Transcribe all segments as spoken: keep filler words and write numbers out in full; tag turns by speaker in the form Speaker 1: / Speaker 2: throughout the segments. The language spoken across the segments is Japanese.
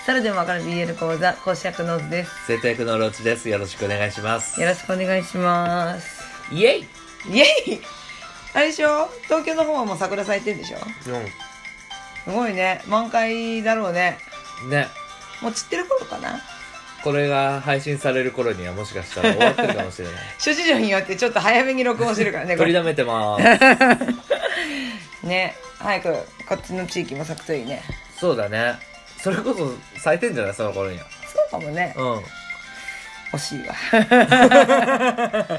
Speaker 1: 猿でもわかる ビーエル 講座講師役の図です。
Speaker 2: 生徒役のローチです。よろしくお願いします。
Speaker 1: よろしくお願いします。
Speaker 2: イエイ
Speaker 1: イエイあれでしょ、東京の方はもう桜咲いてんでしょ。
Speaker 2: う
Speaker 1: すごいね、満開だろうね。
Speaker 2: ん。ね。
Speaker 1: もう散ってる頃かな。
Speaker 2: これが配信される頃にはもしかしたら終わってるかもしれない。
Speaker 1: 諸事情によってちょっと早めに録音してるからね。
Speaker 2: 取りだめてまーす。
Speaker 1: ね、早くこっちの地域も咲くといいね。
Speaker 2: そうだね。それこそ咲いてんじゃない、その頃には。
Speaker 1: そうかもね。
Speaker 2: うん。
Speaker 1: 欲しいわ。はい、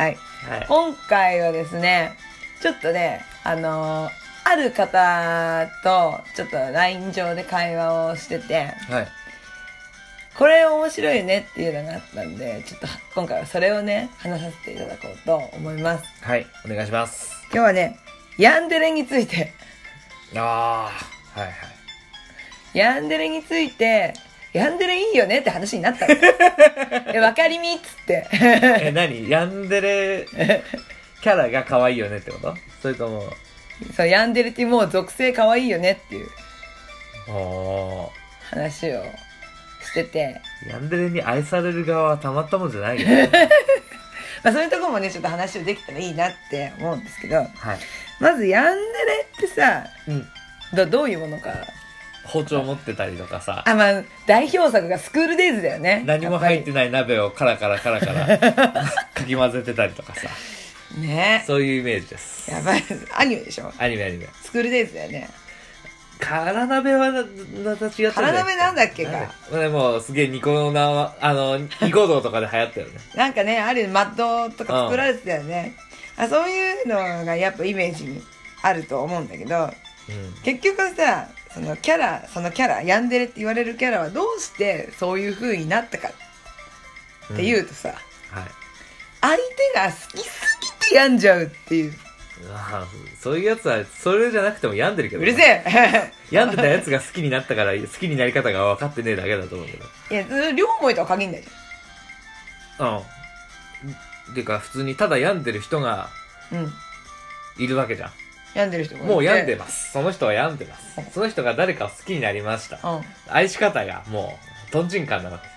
Speaker 2: はい。
Speaker 1: 今回はですね、ちょっとね、あのー、ある方とちょっと ライン 上で会話をしてて、
Speaker 2: はい。
Speaker 1: これ面白いねっていうのがあったんで、ちょっと今回はそれをね、話させていただこうと思います。
Speaker 2: はい。お願いします。
Speaker 1: 今日はね、ヤンデレについて。
Speaker 2: ああ、はいはい。
Speaker 1: ヤンデレについて、ヤンデレいいよねって話になったの。え、わかりみっつって。
Speaker 2: え、何ヤンデレキャラが可愛いよねってこと？それとも。
Speaker 1: そう、ヤンデレってもう属性可愛いよねっていう
Speaker 2: お
Speaker 1: 話をしてて。
Speaker 2: ヤンデレに愛される側はたまったもんじゃないよね。
Speaker 1: まあそういうところもね、ちょっと話をできたらいいなって思うんですけど、
Speaker 2: はい。
Speaker 1: まずヤンデレってさ、
Speaker 2: うん。
Speaker 1: ど, どういうものか。
Speaker 2: 包丁持ってたりとかさ。
Speaker 1: あ、まあ、代表作がスクールデイズだよね。
Speaker 2: 何も入ってない鍋をカラカラカラカラかき混ぜてたりとかさ。
Speaker 1: ね。
Speaker 2: そういうイメージです。
Speaker 1: やばい。アニメでしょ。
Speaker 2: アニメアニメ。
Speaker 1: スクールデイズだよね。
Speaker 2: 辛鍋はまた違った。
Speaker 1: 辛鍋なんだっけか。
Speaker 2: でもすげえニコ生、あの、ニコ動とかで流行ったよね。
Speaker 1: なんかね、あるマッドとか作られてたよね。うん、あ、そういうのがやっぱイメージにあると思うんだけど、うん、結局さ、そのキャラ、そのキャラ、ヤンデレって言われるキャラはどうしてそういう風になったかっていうとさ、うん、はい、相手が好きすぎて病んじゃうっていう。
Speaker 2: ああ、そういうやつはそれじゃなくても病んでるけど、ね、
Speaker 1: うるせえ
Speaker 2: 病んでたやつが好きになったから好きになり方が分かってねえだけだと思うけど。
Speaker 1: いや、両思いとは限んないじ
Speaker 2: ゃん。うん。っていうか普通にただ病んでる人がいるわけじゃん。
Speaker 1: 病んでる人もいて、
Speaker 2: もう病んでます。その人は病んでます。その人が誰かを好きになりました。うん、愛し方がもうトンチンカンなわけです。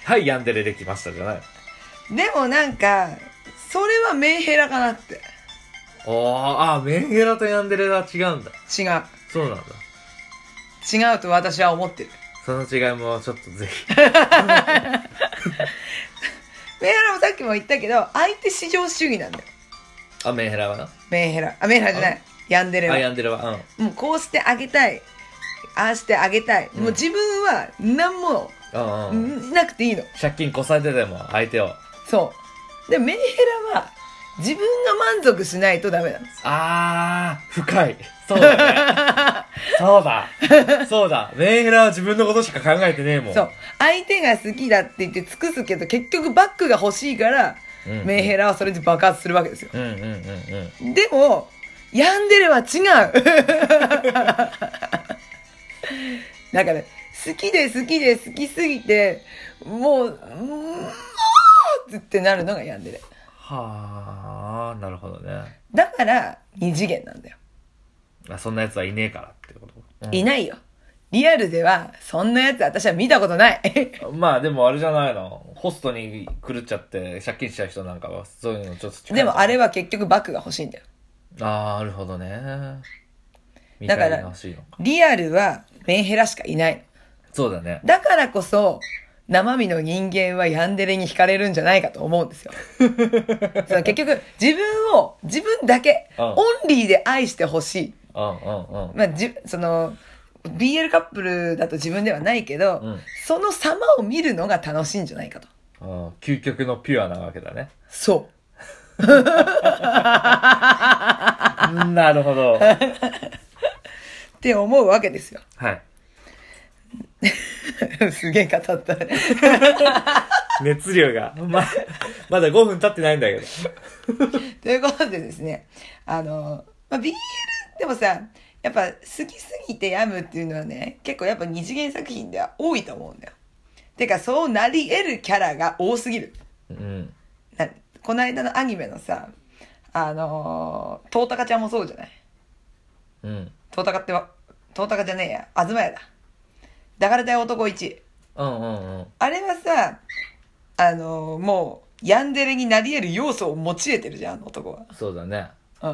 Speaker 2: はい、病んでれできましたじゃない。
Speaker 1: でもなんかそれはメンヘラかなって。
Speaker 2: おー、あー、メンヘラとヤンデレは違うんだ。
Speaker 1: 違う。
Speaker 2: そうなんだ。
Speaker 1: 違うと私は思ってる。
Speaker 2: その違いもちょっとぜひ。
Speaker 1: メンヘラもさっきも言ったけど、相手至上主義なんだよ。
Speaker 2: あ、メンヘラはな。
Speaker 1: メンヘラ。あ、メンヘラじゃない。ヤンデレは。
Speaker 2: あ、ヤンデレは。
Speaker 1: うん。もうこうしてあげたい。ああしてあげたい。うん、もう自分は何も、うん、なくていいの。
Speaker 2: 借金こさえてでも相手を。
Speaker 1: そう。で、メンヘラは、自分が満足しないとダメなんです。
Speaker 2: あー、深い。そうだね。そうだ。そうだ。メンヘラは自分のことしか考えてねえもん。
Speaker 1: そう。相手が好きだって言って尽くすけど、結局バックが欲しいから、うんうん、メンヘラはそれで爆発するわけですよ。
Speaker 2: うんうんうんうん。
Speaker 1: でも、ヤンデレは違う。だから、好きで好きで好きすぎて、もう、うーんってなるのがヤンデレ。
Speaker 2: はあ、なるほどね。
Speaker 1: だから二次元なんだよ。
Speaker 2: あ、そんなやつはいねえからってこと、
Speaker 1: うん、いないよ。リアルではそんなやつ私は見たことない。
Speaker 2: まあでもあれじゃないの、ホストに狂っちゃって借金しちゃう人なんかはそういうのちょっと近い。
Speaker 1: でもあれは結局バックが欲しいんだよ。
Speaker 2: ああ、なるほどね。
Speaker 1: だからリアルはメンヘラしかいない。
Speaker 2: そうだね。
Speaker 1: だからこそ生身の人間はヤンデレに惹かれるんじゃないかと思うんですよ。その結局自分を自分だけ、うん、オンリーで愛してほしい。うんうんうん、まあ、じその ビーエル カップルだと自分ではないけど、うん、その様を見るのが楽しいんじゃないかと。
Speaker 2: あ、究極のピュアなわけだね。
Speaker 1: そう。
Speaker 2: なるほど。
Speaker 1: って思うわけですよ。
Speaker 2: はい。
Speaker 1: すげえ語ったね。
Speaker 2: 熱量が、ま、まだごふん経ってないんだけど。
Speaker 1: ということでですね、あの、まあ、ビーエル でもさ、やっぱ好きすぎて病むっていうのはね、結構やっぱ二次元作品では多いと思うんだよ。てかそうなり得るキャラが多すぎる。うん。なこの間のアニメのさ、あのー、トータカちゃんもそうじゃない。うん。トータカっては、トータカじゃねえや、あずまやだ。 抱かれたい男いち。
Speaker 2: うんうんうん。
Speaker 1: あれはさ、あのー、もう、ヤンデレになり得る要素を持ち得てるじゃん、あの男は。
Speaker 2: そうだね。
Speaker 1: うん。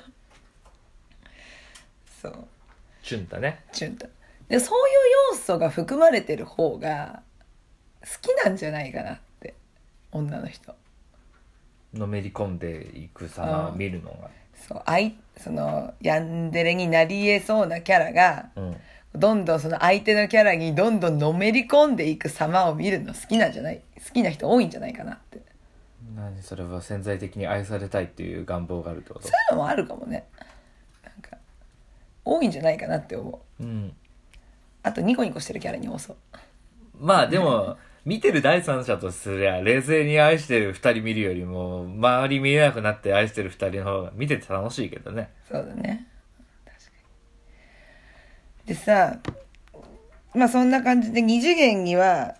Speaker 1: そう。
Speaker 2: チュンタね。
Speaker 1: チュンタ。で、そういう要素が含まれてる方が、好きなんじゃないかなって、女の人。
Speaker 2: のめり込んでいく様を見るのが。
Speaker 1: そう、あい、その、ヤンデレになり得そうなキャラが、うん、どんどんその相手のキャラにどんどんのめり込んでいく様を見るの好きなんじゃない、好きな人多いんじゃないかなって。
Speaker 2: 何それは潜在的に愛されたいっていう願望があるってこと？
Speaker 1: そういうのもあるかもね。なんか多いんじゃないかなって思う。うん。あとニコニコしてるキャラに多そう。
Speaker 2: まあでも見てる第三者とすりゃ冷静に愛してる二人見るよりも周り見えなくなって愛してる二人の方が見てて楽しいけどね。
Speaker 1: そうだね。確かに。でさ、まあそんな感じで二次元には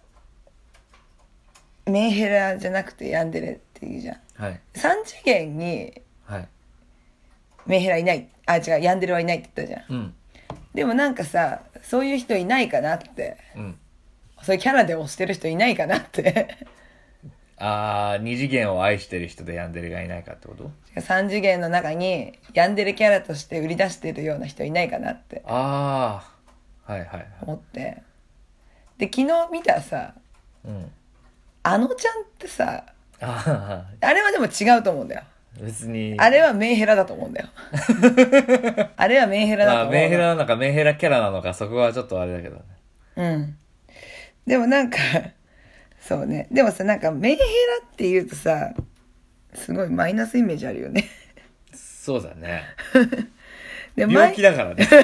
Speaker 1: メンヘラじゃなくてヤンデレっていうじゃん。はい。三次元にメンヘラいない、あ、違う、ヤンデレはいないって言ったじゃん。うん。でもなんかさ、そういう人いないかなって。うん。そういうキャラで推してる人いないかなって
Speaker 2: あー、二次元を愛してる人でヤンデレがいないかってこと？
Speaker 1: 三次元の中にヤンデレキャラとして売り出してるような人いないかなって。
Speaker 2: あー、はいはいはい。
Speaker 1: 思って。で、昨日見たさ、うん。あのちゃんってさ、あ, あれはでも違うと思うんだよ。
Speaker 2: 別に。
Speaker 1: あれはメンヘラだと思うんだよ。あれはメンヘラだと思う。
Speaker 2: まあ、メンヘラなのかメンヘラキャラなのかそこはちょっとあれだけどね。
Speaker 1: うん。でもなんか、そうね。でもさ、なんかメンヘラって言うとさ、すごいマイナスイメージあるよね。
Speaker 2: そうだね。で病気だからね。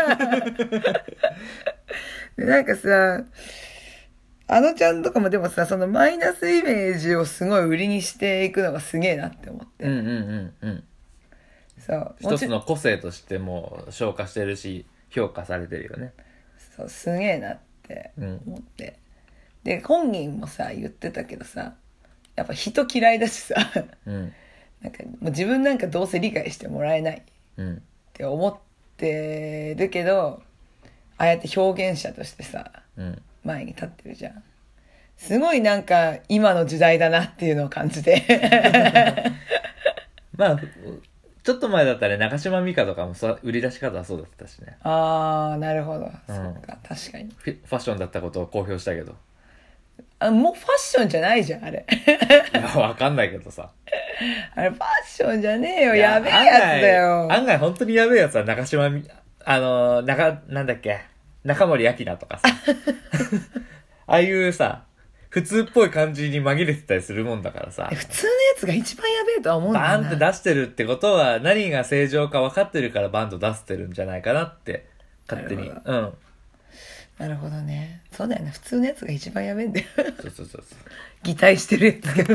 Speaker 1: でなんかさ、あのちゃんとかもでもさ、そのマイナスイメージをすごい売りにしていくのがすげえなって思って。うんうんうんうん。
Speaker 2: そう。一つの個性としても消化してるし、評価されてるよね。
Speaker 1: そう、すげえなって思って。うん、で、本人もさ、言ってたけどさ、やっぱ人嫌いだしさ、うん、なんかもう自分なんかどうせ理解してもらえないって思ってるけど、ああやって表現者としてさ、うん前に立ってるじゃん。すごいなんか今の時代だなっていうのを感じて
Speaker 2: まあちょっと前だったら中島美嘉とかもさ売り出し方はそうだったしね。
Speaker 1: ああなるほど、うん、そうか確かに
Speaker 2: ファッションだったことを公表したけど、
Speaker 1: あもうファッションじゃないじゃんあれ
Speaker 2: いやわかんないけどさ
Speaker 1: あれファッションじゃねえよ、やべえやつだよ。
Speaker 2: 案外本当にやべえやつは中島美あの中なんだっけ中森明菜とかさああいうさ普通っぽい感じに紛れてたりするもんだからさ、
Speaker 1: 普通のやつが一番やべえとは思うんだよな。
Speaker 2: バーンって出してるってことは何が正常か分かってるからバンと出してるんじゃないかなって勝手に。うん。
Speaker 1: なるほどね。そうだよね、普通のやつが一番やべえんだよ
Speaker 2: そうそうそうそう
Speaker 1: 擬態してるやつが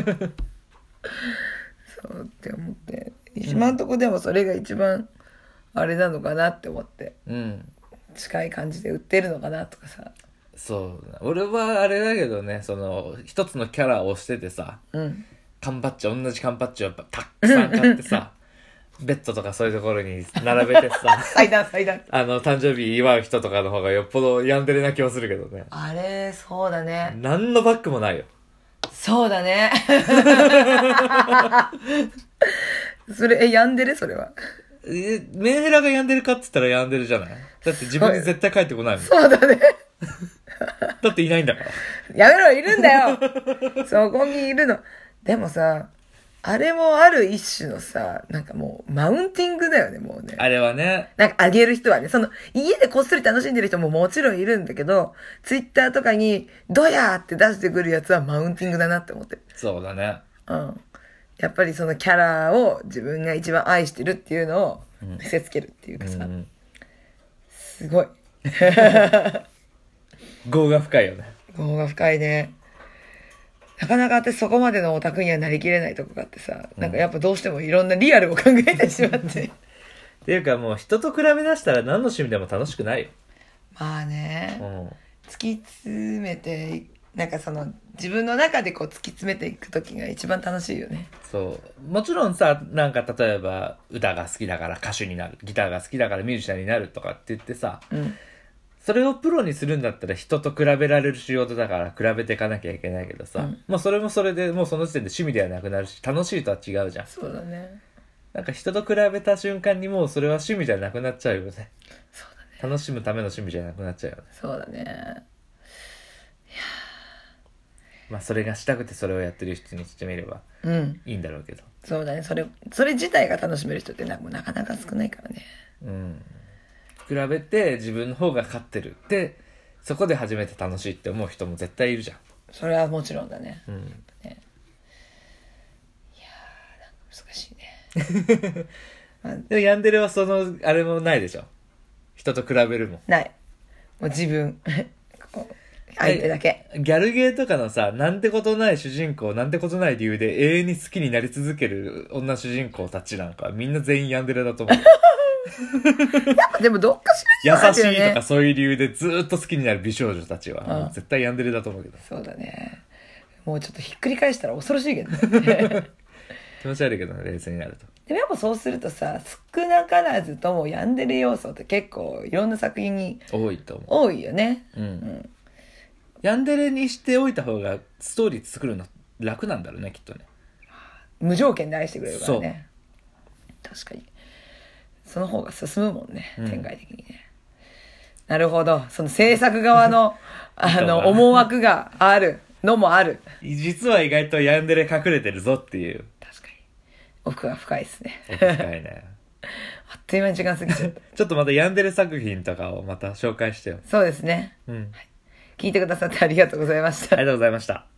Speaker 1: そうって思って、今んとこでもそれが一番あれなのかなって思って、うん近い感じで売ってるのかなとかさ。
Speaker 2: そう俺はあれだけどね、その一つのキャラをしててさ、うん、缶バッジ同じ缶バッジをたくさん買ってさベッドとかそういうところに並べてさ
Speaker 1: 祭壇祭壇
Speaker 2: あの誕生日祝う人とかの方がよっぽどヤンデレな気はするけどね。
Speaker 1: あれそうだね、
Speaker 2: 何のバッグもないよ。
Speaker 1: そうだねそれえヤンデレそれは
Speaker 2: え、メンヘラが病んでるかって言ったら病んでるじゃない？だって自分に絶対帰ってこないもん。
Speaker 1: そうだね。
Speaker 2: だっていないんだから。
Speaker 1: やめろ、いるんだよそこにいるの。でもさ、あれもある一種のさ、なんかもう、マウンティングだよね、もうね。
Speaker 2: あれはね。
Speaker 1: なんかあげる人はね、その、家でこっそり楽しんでる人ももちろんいるんだけど、ツイッターとかに、ドヤーって出してくるやつはマウンティングだなって思ってる。
Speaker 2: そうだね。
Speaker 1: うん。やっぱりそのキャラを自分が一番愛してるっていうのを見せつけるっていうかさ、うん、すごい
Speaker 2: 業が深いよね。
Speaker 1: 業が深いね。なかなか私そこまでのオタクにはなりきれないとこがあってさ、なんかやっぱどうしてもいろんなリアルを考えてしまって
Speaker 2: っていうかもう人と比べ出したら何の趣味でも楽しくないよ。
Speaker 1: まあね、うん、突き詰めてなんかその自分の中でこう突き詰めていく時が一番楽しいよね。
Speaker 2: そうもちろんさ、なんか例えば歌が好きだから歌手になる、ギターが好きだからミュージシャンになるとかって言ってさ、うん、 それをプロにするんだったら人と比べられる仕事だから比べていかなきゃいけないけどさ、うん、もうそれもそれでもうその時点で趣味ではなくなるし楽しいとは違うじゃん。
Speaker 1: そうだね。
Speaker 2: なんか人と比べた瞬間にもうそれは趣味じゃなくなっちゃうよね。
Speaker 1: そうだね。
Speaker 2: 楽しむための趣味じゃなくなっちゃうよね。
Speaker 1: そうだね。いや
Speaker 2: まあそれがしたくてそれをやってる人にしてみればいいんだろうけど、
Speaker 1: うん、そうだね。それそれ自体が楽しめる人ってななかなか少ないからね。
Speaker 2: うん。比べて自分の方が勝ってるってそこで初めて楽しいって思う人も絶対いるじゃん。
Speaker 1: それはもちろんだね。
Speaker 2: うん。
Speaker 1: ね、いやーなんか難しいね。
Speaker 2: でもヤンデレはそのあれもないでしょ。人と比べるもん。
Speaker 1: ない。もう自分相手だけ。
Speaker 2: ギャルゲーとかのさ、なんてことない主人公、なんてことない理由で永遠に好きになり続ける女主人公たちなんかみんな全員ヤンデレだと思う。
Speaker 1: やっぱでもどっかしら
Speaker 2: 優しいとかそういう理由でずっと好きになる美少女たちは絶対ヤンデレだと思うけど。
Speaker 1: そうだね。もうちょっとひっくり返したら恐ろしいけどね。
Speaker 2: 気持ち悪いけどね、冷静になると。
Speaker 1: でもやっぱそうするとさ、少なからずともヤンデレ要素って結構いろんな作品に
Speaker 2: 多いと思う。
Speaker 1: 多いよね。
Speaker 2: うん。うん、ヤンデレにしておいた方がストーリー作るの楽なんだろうね、きっとね。
Speaker 1: 無条件で愛してくれるからね。確かに。その方が進むもんね、展開的にね。うん、なるほど。その制作側の、あの、思惑があるのもある。
Speaker 2: 実は意外とヤンデレ隠れてるぞっていう。
Speaker 1: 確かに。奥が深いですね。
Speaker 2: 奥深いね。
Speaker 1: あっという間に時間過ぎちゃった。
Speaker 2: ちょっとまたヤンデレ作品とかをまた紹介してよ。
Speaker 1: そうですね。
Speaker 2: うん。
Speaker 1: 聞いてくださってありがとうございました。
Speaker 2: ありがとうございました。